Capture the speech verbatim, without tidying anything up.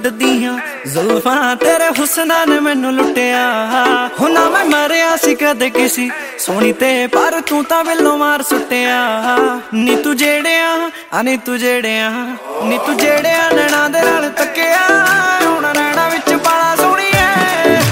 ਉੱਡਦੀਆਂ ਜ਼ੁਲਫਾਂ ਤੇਰੇ ਹੁਸਨਾਂ ਨੇ ਮੈਨੂੰ ਲੁੱਟਿਆ। ਹੁਣ ਨਾ ਮੈਂ ਮਰਿਆ ਸੀ ਕਦੇ ਕਿਸੀ ਸੋਹਣੀ ਤੇ, ਪਰ ਤੂੰ ਤਾਂ ਵਿਲੋਂ ਮਾਰ ਸੁੱਟਿਆ। ਨੀ ਤੂੰ ਜਿਹੜਿਆ ਆ ਨੀ ਤੂੰ ਜਿਹੜਿਆ ਨੀ ਤੂੰ ਜਿਹੜਿਆ ਨੈਣਾਂ ਦੇ ਨਾਲ ਤੱਕਿਆ।